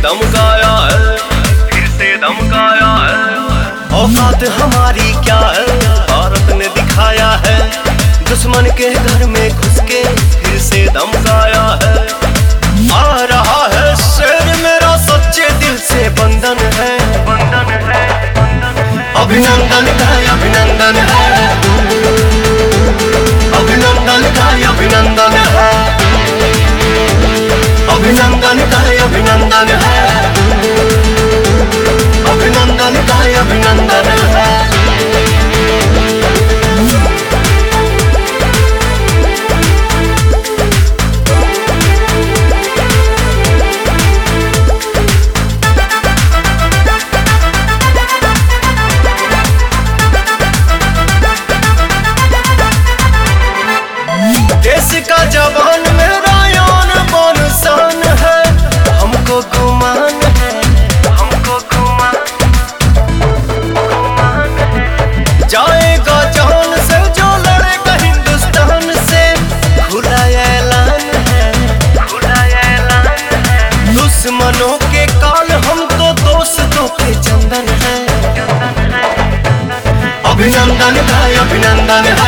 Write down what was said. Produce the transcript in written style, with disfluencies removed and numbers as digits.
धमकाया है, फिर से धमकाया है। औकात हमारी क्या है, भारत ने दिखाया है। दुश्मन के घर में घुस के फिर से धमकाया है। आ रहा है शेर मेरा, सच्चे दिल से बंधन है, बंधन है, अभिनंदन का अभिनंदन है, अभिनंदन का अभिनंदन है, अभिनंदन का अभिनंदन है, अभिनंदन का अभिनंदन है। देश का जवान मेरा यान बान शान है, हमको गुमान है, हमको गुमान है। जाएगा जान से जो लड़ेगा हिंदुस्तान से, खुला ऐलान है, खुला ऐलान है। दुश्मनों के काल हम तो दोस्तों के चंदन है, अभिनंदन का अभिनंदन है,